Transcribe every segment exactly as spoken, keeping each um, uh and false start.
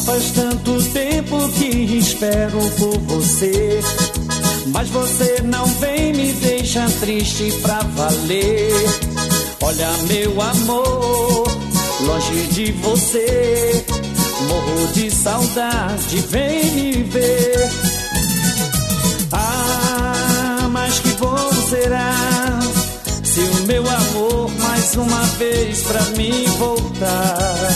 faz tanto tempo que espero por você, mas você não vem, me deixa triste pra valer. Olha, meu amor, longe de você, morro de saudade, vem me ver. Ah, mas que bom será se o meu amor mais uma vez pra mim voltar.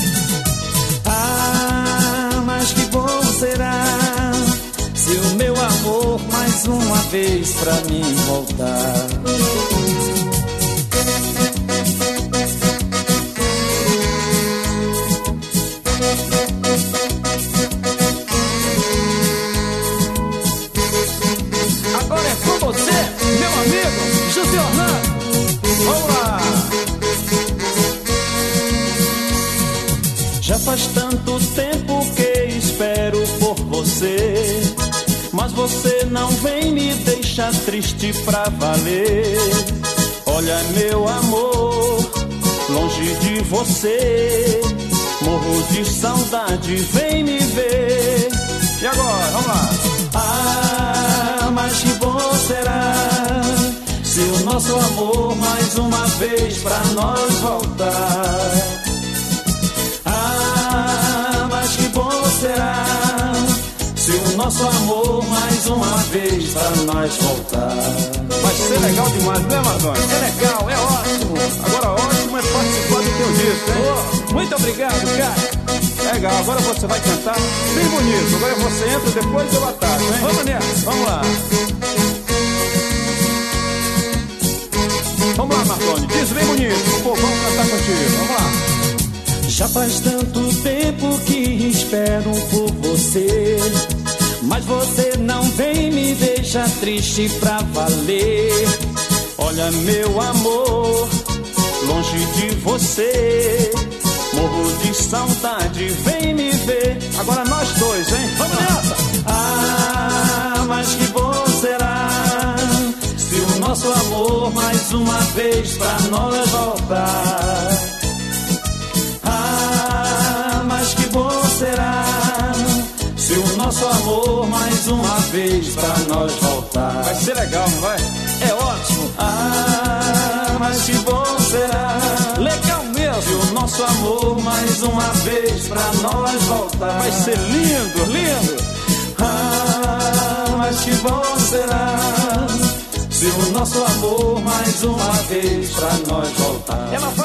Ah, mas que bom será se o meu amor mais uma vez pra mim voltar. Agora é com você, meu amigo José Orlando. Vamos lá! Já faz tanto tempo que espero por você, mas você não vem, me deixa triste pra valer. Olha, meu amor, longe de você, morro de saudade, vem me ver. E agora, vamos lá! Ah, mas que bom será se o nosso amor mais uma vez pra nós voltar. Ah, mas que bom será se o nosso amor mais uma vez pra nós voltar. Vai ser legal demais, né, Marconi? É legal, é ótimo. Agora ótimo é participar do teu disco, hein? Oh, muito obrigado, cara. Legal, agora você vai cantar bem bonito. Agora você entra, depois eu ataco, hein? Vamos nessa. Vamos lá. Vamos lá, Marconi, diz bem bonito. Pô, vamos cantar contigo, vamos lá. Já faz tanto tempo que espero por você, mas você não vem, me deixa triste pra valer. Olha, meu amor, longe de você, morro de saudade, vem me ver. Agora nós dois, hein? Vamos nessa! Ah, mas que bom será se o nosso amor mais uma vez pra nós voltar. Ah, mas que bom será se o nosso amor mais uma vez pra nós voltar. Vai ser legal, não vai? É ótimo. Ah, mas que bom será, legal mesmo, se o nosso amor mais uma vez pra nós voltar. Vai ser lindo, lindo. Ah, mas que bom será se o nosso amor mais uma vez pra nós voltar. Ela vai